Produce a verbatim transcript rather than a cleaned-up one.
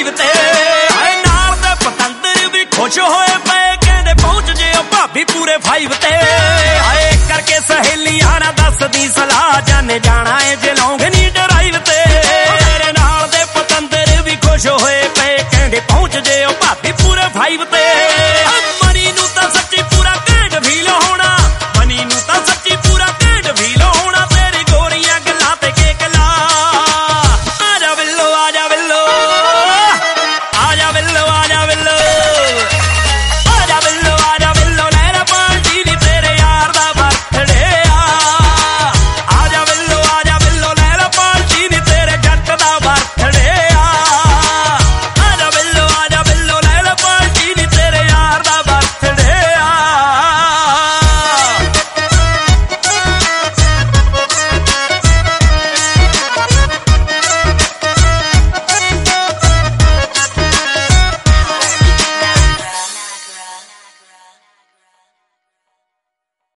five ते नाल दे पतंदर भी खुश होए पे कहंदे पहुंच जे भाभी पूरे फाइव ते हाय करके सहेलियां ना दसदी सलाह जाने जाना है जे लौंगनी ड्राइव ते मेरे नाल दे पतंदर भी खुश होए पे कहंदे पहुंच जे भाभी पूरे फाइव ते